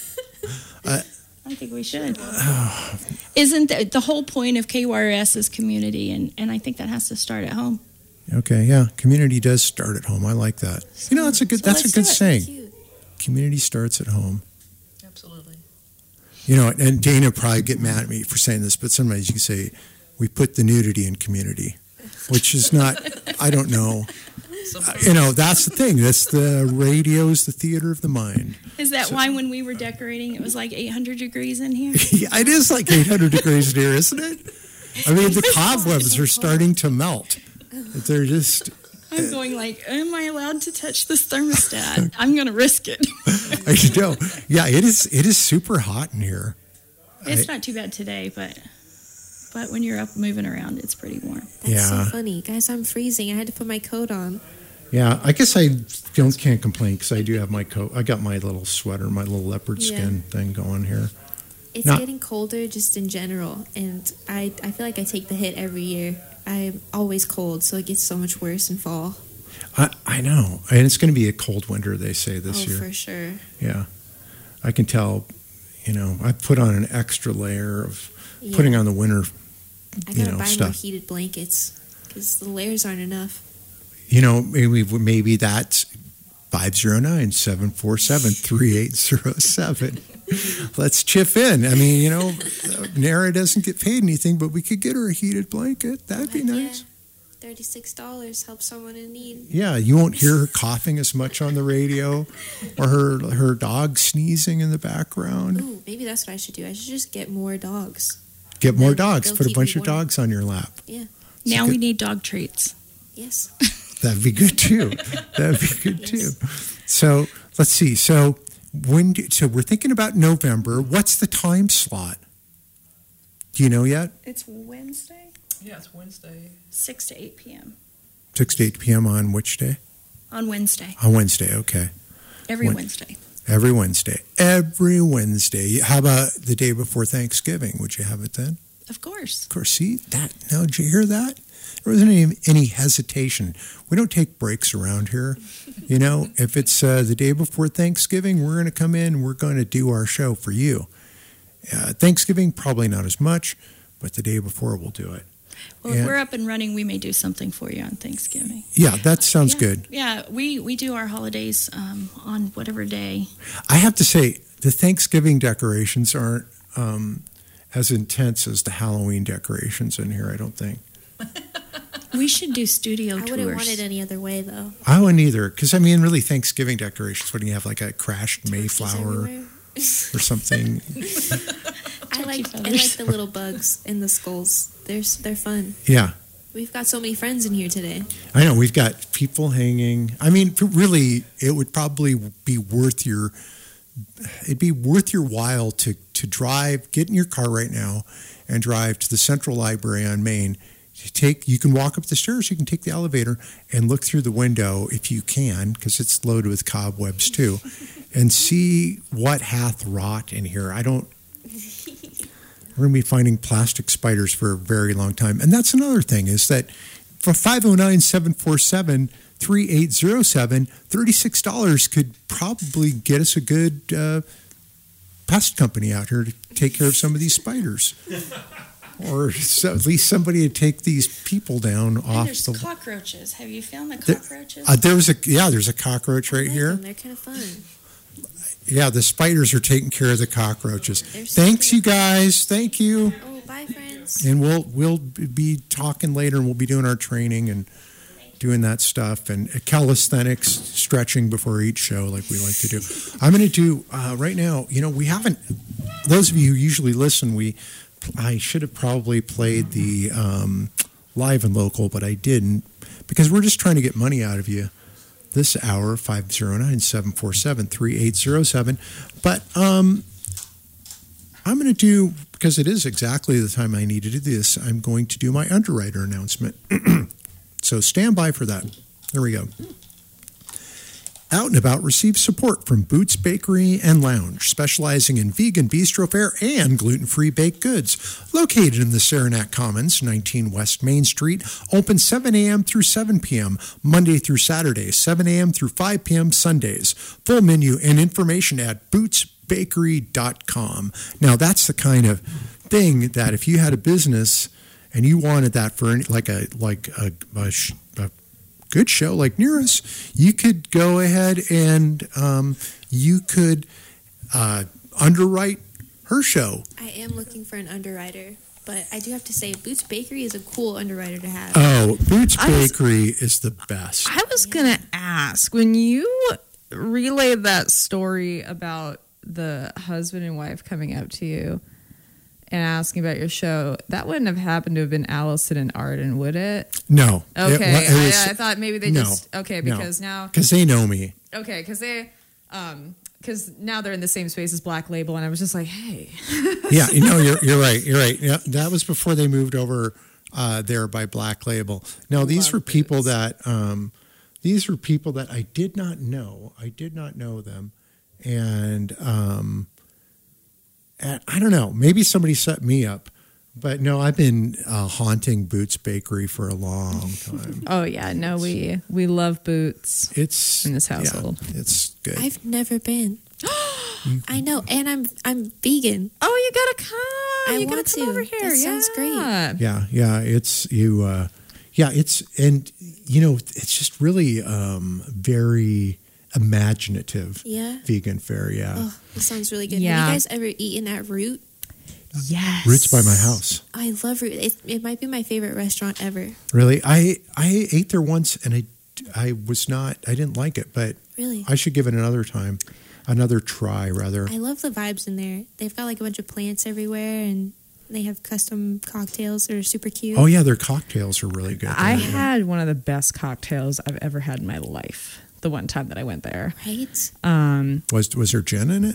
Uh, I think we should. Isn't the, the whole point of K Y R S is community, and, and I think that has to start at home. Okay, yeah. Community does start at home. I like that. You know, that's a good. So that's a let's good do it. saying. Community starts at home. Absolutely. You know, and Dana would probably get mad at me for saying this, but sometimes you can say, we put the nudity in community, which is not, I don't know. Uh, you know, that's the thing. That's the radio's the theater of the mind. Is that why when we were decorating, it was like eight hundred degrees in here? Yeah, it is like eight hundred degrees in here, isn't it? I mean, the cobwebs are starting to melt. They're just, I'm going like, am I allowed to touch this thermostat? I'm going to risk it. I know. Yeah, it is, it is super hot in here. It's I- not too bad today, but but when you're up moving around, it's pretty warm. That's Yeah. so funny. Guys, I'm freezing. I had to put my coat on. Yeah, I guess I don't can't complain because I do have my coat. I got my little sweater, my little leopard Yeah. skin thing going here. It's Not- getting colder just in general, and I, I feel like I take the hit every year. I'm always cold, so it gets so much worse in fall. I, I know, and it's going to be a cold winter. They say this oh, year. for sure. Yeah, I can tell. You know, I put on an extra layer of Yeah. putting on the winter. I You gotta know, buy more stuff. heated blankets because the layers aren't enough. You know, maybe maybe that's five zero nine seven four seven three eight zero seven. Let's chip in. I mean, you know, Nara doesn't get paid anything, but we could get her a heated blanket. That'd be Heck yeah. nice. thirty-six dollars help someone in need. Yeah, you won't hear her coughing as much on the radio, or her her dog sneezing in the background. Ooh, maybe that's what I should do. I should just get more dogs. Get more They'll- dogs. they'll Put a keep bunch me of warm. dogs on your lap. Yeah. Now good. we need dog treats. Yes. That'd be good too. That'd be good too. So let's see. So when? Do, so we're thinking about November. What's the time slot? Do you know yet? It's Wednesday, Yeah, it's Wednesday. six to eight p.m. Six to eight p.m. on which day? on Wednesday. On Wednesday. Okay. Every When- Wednesday. Every Wednesday. Every Wednesday. How about the day before Thanksgiving? Would you have it then? Of course. Of course. See that? Now, did you hear that? There wasn't any, any hesitation. We don't take breaks around here. You know, if it's uh, the day before Thanksgiving, we're going to come in. We're going to do our show for you. Uh, Thanksgiving, probably not as much, but the day before we'll do it. Well, And- if we're up and running, we may do something for you on Thanksgiving. Yeah, that sounds yeah. good. Yeah, we, we do our holidays um, on whatever day. I have to say, the Thanksgiving decorations aren't um, as intense as the Halloween decorations in here, I don't think. We should do studio I tours. wouldn't want it any other way, though. I wouldn't either, because I mean, really, Thanksgiving decorations. What do you have, like a crashed Mayflower everywhere. or something? I like I feathers. like the little bugs in the skulls. They're s- they're fun. Yeah, We've got so many friends in here today. I know. We've got people hanging. I mean, really, it would probably be worth your. It'd be worth your while to to drive, get in your car right now, and drive to the Central Library on Main. You take, you can walk up the stairs, you can take the elevator and look through the window if you can, because it's loaded with cobwebs too, and see what hath wrought in here. I don't. We're going to be finding plastic spiders for a very long time. And that's another thing is that for five oh nine, seven four seven, three eight zero seven, thirty-six dollars could probably get us a good uh, pest company out here to take care of some of these spiders. Or so at least somebody to take these people down And off there's the... cockroaches. Have you found the There- cockroaches? Uh, there was a yeah. There's a cockroach right I like here. them. They're kind of fun. Yeah, the spiders are taking care of the cockroaches. They're so Thanks, cute. you guys. Thank you. Oh, bye, friends. And we'll we'll be talking later, and we'll be doing our training and doing that stuff and calisthenics, stretching before each show, like we like to do. I'm going to do uh, right now. You know, we haven't. Those of you who usually listen, we. I should have probably played the um, live and local, but I didn't because we're just trying to get money out of you this hour, five oh nine, seven four seven, three eight zero seven. But um, I'm going to do, because it is exactly the time I need to do this, I'm going to do my underwriter announcement. So stand by for that. There we go. Out and About receives support from Boots Bakery and Lounge, specializing in vegan bistro fare and gluten-free baked goods. Located in the Saranac Commons, nineteen West Main Street, open seven a.m. through seven p.m., Monday through Saturday, seven a.m. through five p.m. Sundays. Full menu and information at boots bakery dot com. Now, that's the kind of thing that if you had a business and you wanted that for any, like a like a, a, a good show like Nearest, you could go ahead and um, you could uh, underwrite her show. I am looking for an underwriter, but I do have to say, Boots Bakery is a cool underwriter to have. Oh, Boots I was- Bakery is the best. I was gonna ask, when you relayed that story about the husband and wife coming up to you and asking about your show, that wouldn't have happened to have been Allison and Arden, would it? No. Okay, It- it was- I, I thought maybe they no, just okay no. because now because they know me. okay because they um because now they're in the same space as Black Label, and I was just like, hey, Yeah, you know, you're you're right. You're right. Yeah, that was before they moved over uh, there by Black Label. No, these were people that um, these were people that I did not know. I did not know them, and um, and I don't know. Maybe somebody set me up, but no, I've been uh, haunting Boots Bakery for a long time. oh yeah, no, we we love Boots. It's in this household. Yeah, it's good. I've never been. I know, and I'm I'm vegan. Oh, you gotta come. I you want gotta come to. over here. That sounds yeah. Yeah, yeah, it's you. Uh, yeah, it's and you know it's just really um, very imaginative. Yeah. Vegan fare. Yeah, Oh, it sounds really good. Yeah. Have you guys ever eaten at Root? Yes. Roots by my house. I love Root. It, it might be my favorite restaurant ever. Really, I I ate there once and I I was not I didn't like it, but Really? I should give it another time, another try rather. I love the vibes in there. They've got like a bunch of plants everywhere, and they have custom cocktails that are super cute. Oh yeah, their cocktails are really good. I there. had one of the best cocktails I've ever had in my life. The one time that I went there. Right? Um, was was there gin in it?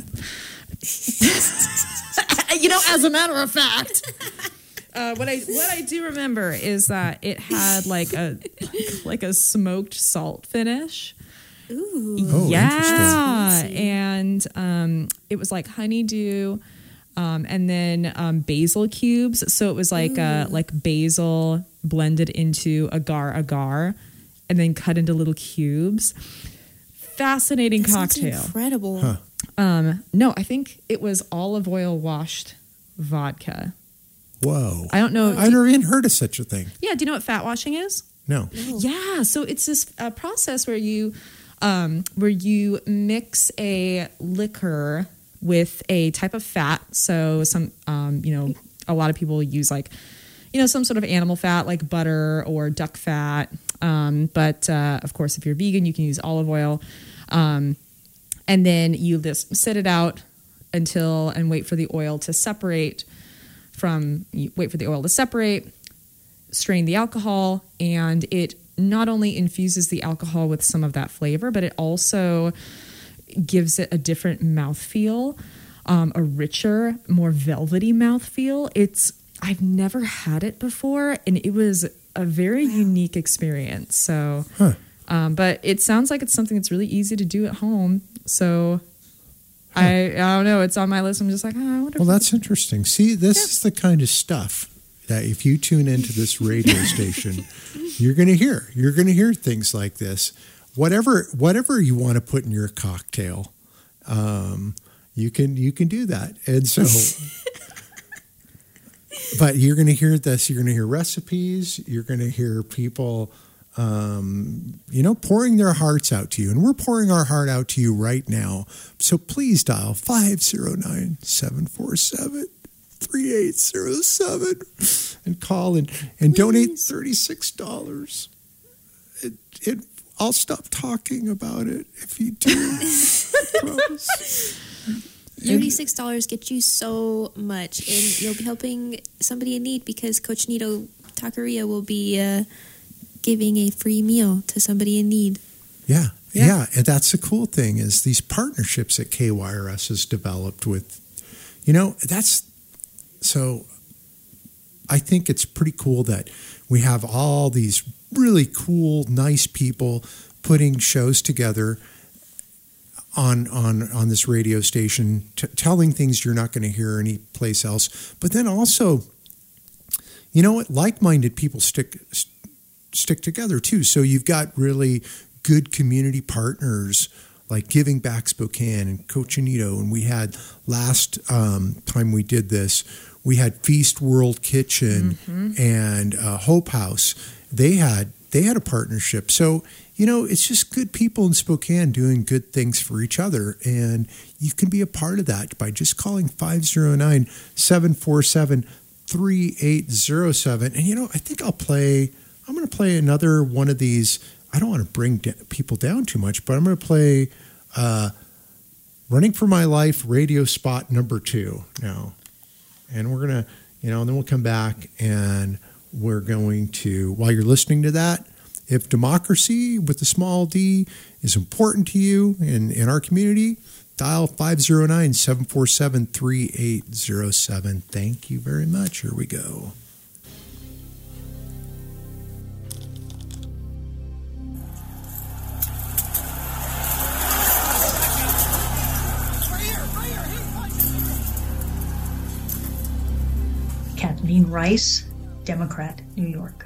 you know, as a matter of fact, uh, what I what I do remember is that it had like a like a smoked salt finish. Ooh. Oh, yeah, interesting. and um, it was like honeydew, um, and then um, basil cubes. So it was like uh, like basil blended into agar agar, and then cut into little cubes. Fascinating That sounds cocktail. incredible. Huh. Um, no, I think it was olive oil washed vodka. Whoa! I don't know. I never even heard of such a thing. Yeah, do you know what fat washing is? No. Yeah, so it's this uh, process where you um, where you mix a liquor with a type of fat. So some um, you know, a lot of people use like you know some sort of animal fat like butter or duck fat. Um, but uh, of course, if you're vegan, you can use olive oil. Um, and then you just sit it out until and wait for the oil to separate from you wait for the oil to separate, strain the alcohol, and it not only infuses the alcohol with some of that flavor, but it also gives it a different mouthfeel, um, a richer, more velvety mouthfeel. It's I've never had it before, and it was a very wow. unique experience. So, huh. um, but it sounds like it's something that's really easy to do at home. So, I, I don't know. It's on my list. I'm just like, oh, I wonder. Well, if that's interesting. See, this yeah. is the kind of stuff that if you tune into this radio station, you're going to hear. You're going to hear things like this. Whatever, whatever you want to put in your cocktail, um, you can you can do that. And so, but you're going to hear this. You're going to hear recipes. You're going to hear people, um, you know, pouring their hearts out to you, and we're pouring our heart out to you right now. So please dial five zero nine, seven four seven, three eight zero seven and call and and please. Donate thirty-six dollars. It it. I'll stop talking about it if you do. I promise. thirty-six dollars gets you so much, and you'll be helping somebody in need because Coach Nito Taqueria will be uh, giving a free meal to somebody in need. Yeah, yeah, yeah, and that's the cool thing is these partnerships that K Y R S has developed with, you know, that's, so I think it's pretty cool that we have all these really cool, nice people putting shows together on on on this radio station, t- telling things you're not going to hear anyplace else. But then also, you know what? Like-minded people stick st- stick together too. So you've got really good community partners like Giving Back Spokane and Coach Anito. And we had last um, time we did this, we had Feast World Kitchen mm-hmm. and uh, Hope House. They had they had a partnership. So, you know, it's just good people in Spokane doing good things for each other. And you can be a part of that by just calling five zero nine, seven four seven, three eight zero seven. And, you know, I think I'll play, I'm going to play another one of these. I don't want to bring de- people down too much, but I'm going to play uh, Running for My Life radio spot number two now. And we're going to, you know, and then we'll come back and we're going to, while you're listening to that, if democracy with a small d is important to you in, in our community, dial five zero nine, seven four seven, three eight zero seven. Thank you very much. Here we go. Kathleen Rice, Democrat, New York.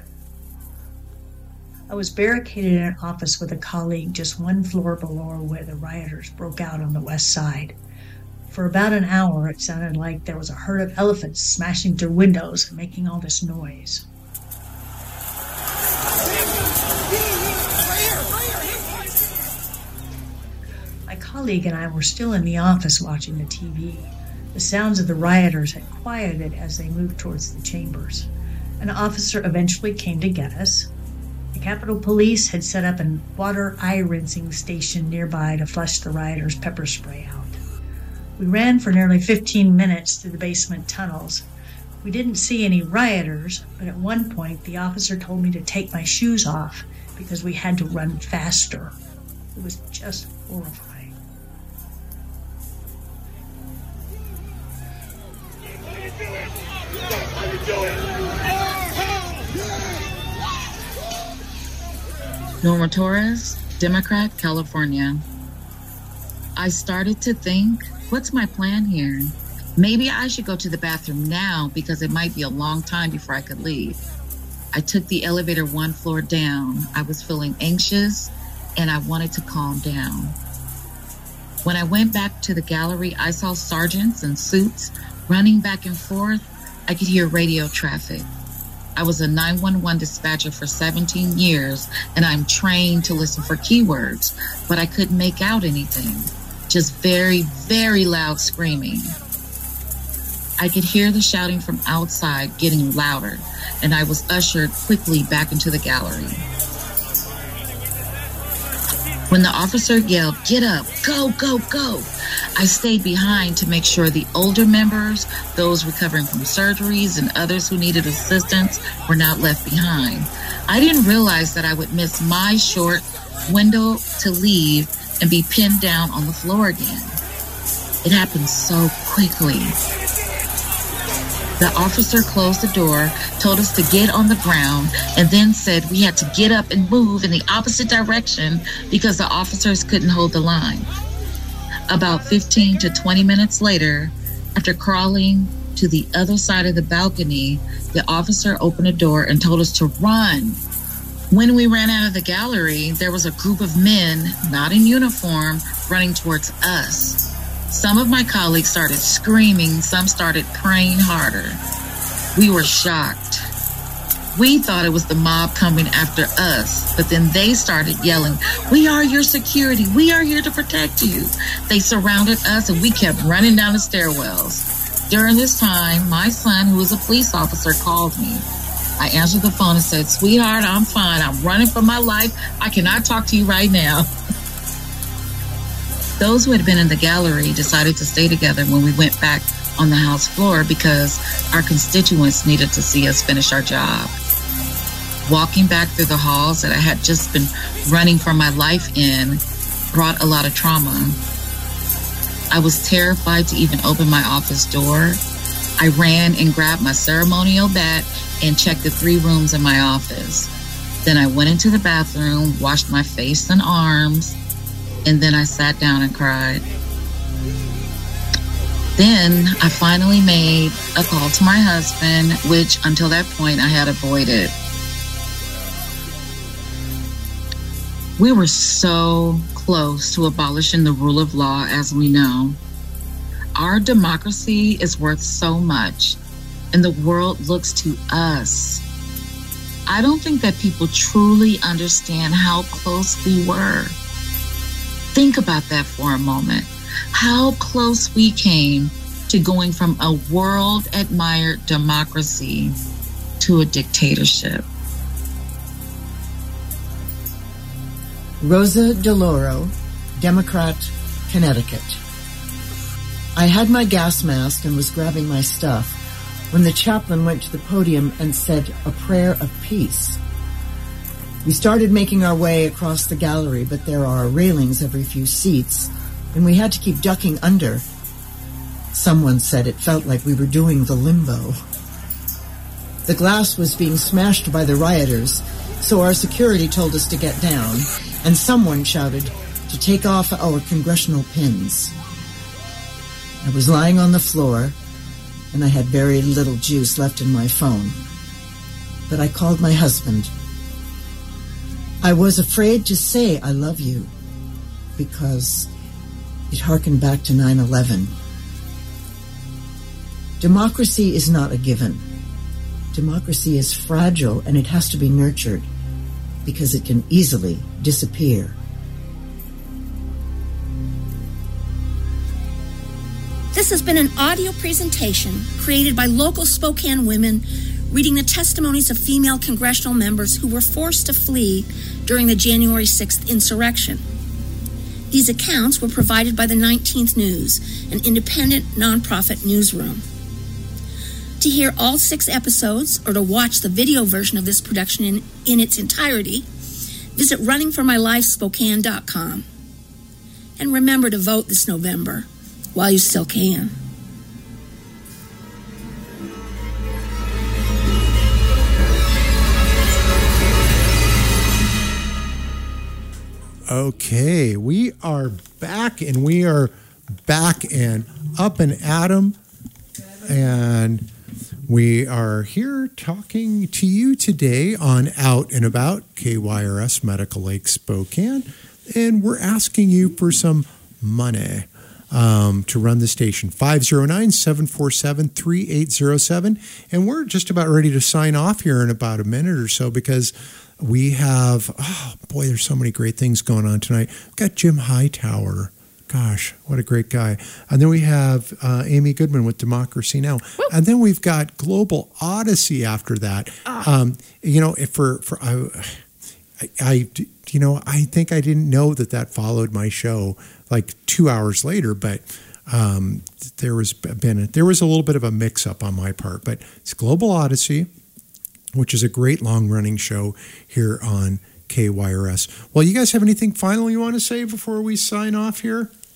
I was barricaded in an office with a colleague just one floor below where the rioters broke out on the west side. For about an hour, it sounded like there was a herd of elephants smashing through windows and making all this noise. My colleague and I were still in the office watching the T V. The sounds of the rioters had quieted as they moved towards the chambers. An officer eventually came to get us. The Capitol Police had set up a water eye rinsing station nearby to flush the rioters' pepper spray out. We ran for nearly fifteen minutes through the basement tunnels. We didn't see any rioters, but at one point the officer told me to take my shoes off because we had to run faster. It was just horrifying. Norma Torres, Democrat, California. I started to think, what's my plan here? Maybe I should go to the bathroom now because it might be a long time before I could leave. I took the elevator one floor down. I was feeling anxious and I wanted to calm down. When I went back to the gallery, I saw sergeants in suits running back and forth. I could hear radio traffic. I was a nine one one dispatcher for seventeen years, and I'm trained to listen for keywords, but I couldn't make out anything. Just very, very loud screaming. I could hear the shouting from outside getting louder, and I was ushered quickly back into the gallery. When the officer yelled, "Get up, go, go, go," I stayed behind to make sure the older members, those recovering from surgeries, and others who needed assistance were not left behind. I didn't realize that I would miss my short window to leave and be pinned down on the floor again. It happened so quickly. The officer closed the door, told us to get on the ground, and then said we had to get up and move in the opposite direction because the officers couldn't hold the line. About fifteen to twenty minutes later, after crawling to the other side of the balcony, the officer opened a door and told us to run. When we ran out of the gallery, there was a group of men, not in uniform, running towards us. Some of my colleagues started screaming, some started praying harder. We were shocked. We thought it was the mob coming after us, but then they started yelling, "We are your security. We are here to protect you." They surrounded us and we kept running down the stairwells. During this time, my son, who was a police officer, called me. I answered the phone and said, "Sweetheart, I'm fine. I'm running for my life. I cannot talk to you right now." Those who had been in the gallery decided to stay together when we went back on the house floor because our constituents needed to see us finish our job. Walking back through the halls that I had just been running for my life in brought a lot of trauma. I was terrified to even open my office door. I ran and grabbed my ceremonial bat and checked the three rooms in my office. Then I went into the bathroom, washed my face and arms, and then I sat down and cried. Then I finally made a call to my husband, which until that point I had avoided. We were so close to abolishing the rule of law as we know. Our democracy is worth so much, and the world looks to us. I don't think that people truly understand how close we were. Think about that for a moment. How close we came to going from a world-admired democracy to a dictatorship. Rosa DeLauro, Democrat, Connecticut. I had my gas mask and was grabbing my stuff when the chaplain went to the podium and said a prayer of peace. We started making our way across the gallery, but there are railings every few seats, and we had to keep ducking under. Someone said it felt like we were doing the limbo. The glass was being smashed by the rioters, so our security told us to get down, and someone shouted to take off our congressional pins. I was lying on the floor, and I had very little juice left in my phone. But I called my husband. I was afraid to say I love you, because it harkened back to nine eleven. Democracy is not a given. Democracy is fragile, and it has to be nurtured, because it can easily disappear. This has been an audio presentation created by local Spokane women reading the testimonies of female congressional members who were forced to flee during the January sixth insurrection. These accounts were provided by the nineteenth News, an independent nonprofit newsroom. To hear all six episodes or to watch the video version of this production in, in its entirety, visit running for my life spokane dot com. And remember to vote this November while you still can. Okay, we are back, and we are back and up and at 'em, and we are here talking to you today on Out and About K Y R S Medical Lake Spokane, and we're asking you for some money um, to run the station. five oh nine, seven four seven, three eight oh seven, and we're just about ready to sign off here in about a minute or so because we have, oh boy, there's so many great things going on tonight. We've got Jim Hightower. Gosh, what a great guy. And then we have uh, Amy Goodman with Democracy Now! Woo. And then we've got Global Odyssey after that. Oh. Um, you know, if for, for I, I, I, you know, I think I didn't know that that followed my show like two hours later, but um, there was been, there was a little bit of a mix up on my part, but it's Global Odyssey, which is a great long-running show here on K Y R S. Well, you guys have anything final you want to say before we sign off here?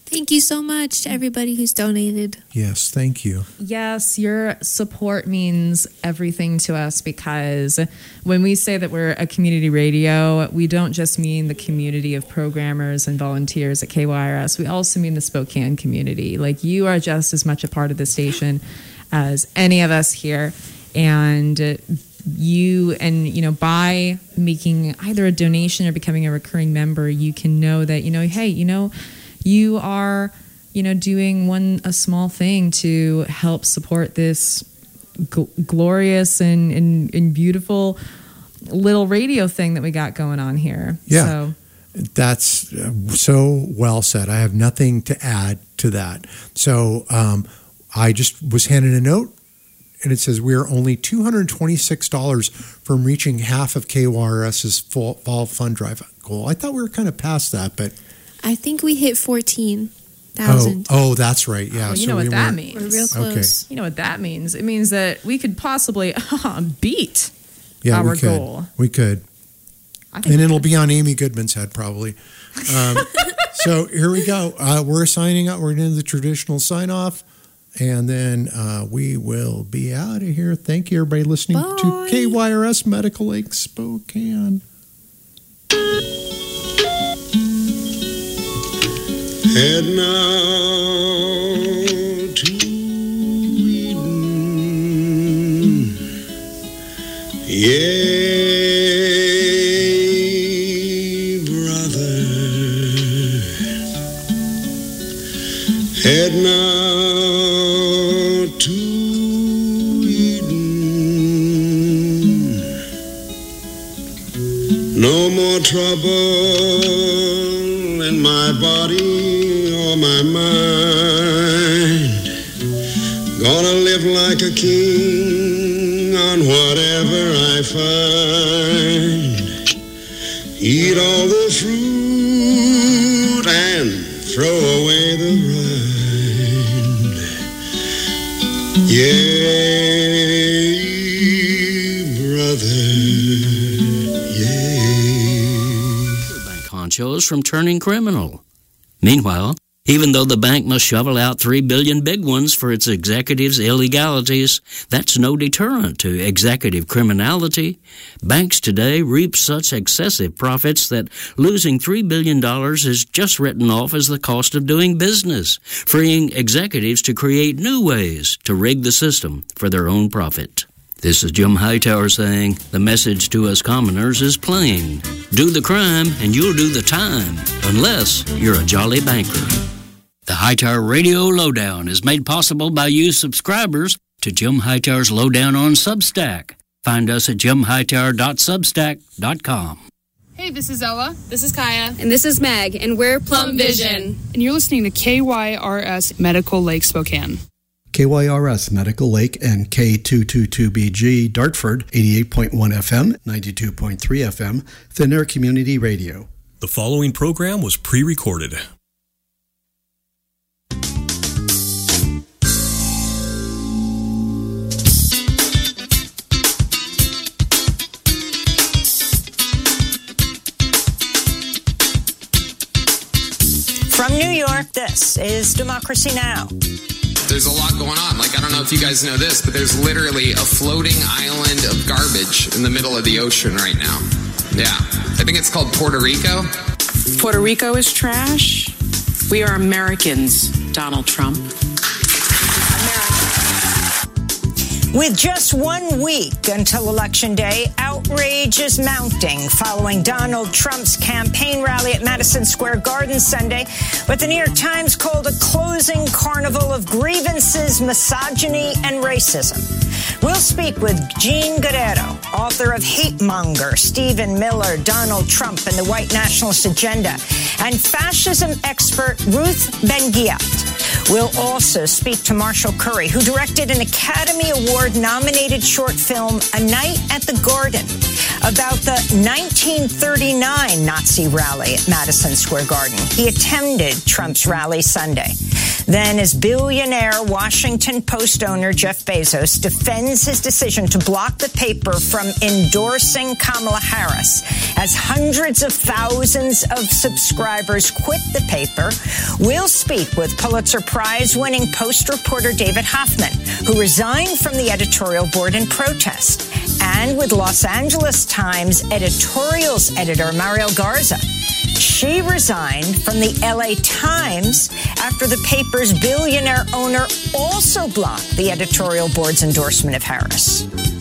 Thank you so much to everybody who's donated. Yes, thank you. Yes, your support means everything to us, because when we say that we're a community radio, we don't just mean the community of programmers and volunteers at K Y R S. We also mean the Spokane community. Like, you are just as much a part of the station as any of us here. And you, and, you know, by making either a donation or becoming a recurring member, you can know that, you know, hey, you know, you are, you know, doing one a small thing to help support this gl- glorious and, and, and beautiful little radio thing that we got going on here. Yeah, so. That's uh, so well said. I have nothing to add to that. So um, I just was handed a note, and it says we are only two hundred twenty-six dollars from reaching half of K Y R S's fall, fall fund drive goal. I thought we were kind of past that, but I think we hit fourteen thousand. Oh, oh, that's right. Yeah. Well, you so know what we that weren't- means. We're real close. You know what that means. It means that we could possibly beat Yeah, our we could. goal. We could. I think And it'll be on Amy Goodman's head, probably. Um, so here we go. Uh, we're signing up. We're going to do the traditional sign off. And then uh, we will be out of here. Thank you, everybody, listening Bye. to K Y R S Medical Lake Spokane. Head now to Eden. Yea, brother. Head now to Eden. No more trouble in my body or my mind. Gonna live like a king on whatever I find. Eat all the fruit and throw away the rind. Yea, brother, yea. Honchos from turning criminal. Meanwhile, even though the bank must shovel out three billion big ones for its executives' illegalities, that's no deterrent to executive criminality. Banks today reap such excessive profits that losing three billion dollars is just written off as the cost of doing business, freeing executives to create new ways to rig the system for their own profit. This is Jim Hightower saying the message to us commoners is plain. Do the crime and you'll do the time, unless you're a jolly banker. The Hightower Radio Lowdown is made possible by you subscribers to Jim Hightower's Lowdown on Substack. Find us at jim hightower dot substack dot com. Hey, this is Ella. This is Kaya. And this is Meg, and we're Plum Vision. And you're listening to K Y R S Medical Lake Spokane. K Y R S Medical Lake and K two twenty-two B G Dartford, eighty-eight point one F M, ninety-two point three F M, Thin Air Community Radio. The following program was pre-recorded. From New York, this is Democracy Now! There's a lot going on. Like, I don't know if you guys know this, but there's literally a floating island of garbage in the middle of the ocean right now. Yeah. I think it's called Puerto Rico. Puerto Rico is trash. We are Americans, Donald Trump. With just one week until Election Day, outrage is mounting following Donald Trump's campaign rally at Madison Square Garden Sunday, what the New York Times called a closing carnival of grievances, misogyny, and racism. We'll speak with Jean Guerrero, author of Hate Monger, Stephen Miller, Donald Trump, and the White Nationalist Agenda, and fascism expert Ruth Ben-Ghiat. We'll also speak to Marshall Curry, who directed an Academy Award-nominated short film, A Night at the Garden, about the nineteen thirty-nine Nazi rally at Madison Square Garden. He attended Trump's rally Sunday. Then, as billionaire Washington Post owner Jeff Bezos defends his decision to block the paper from endorsing Kamala Harris, as hundreds of thousands of subscribers quit the paper, we'll speak with Pulitzer Prize-winning Post reporter David Hoffman, who resigned from the editorial board in protest, and with Los Angeles Times editorials editor Mariel Garza. She resigned from the L A Times after the paper's billionaire owner also blocked the editorial board's endorsement of Harris.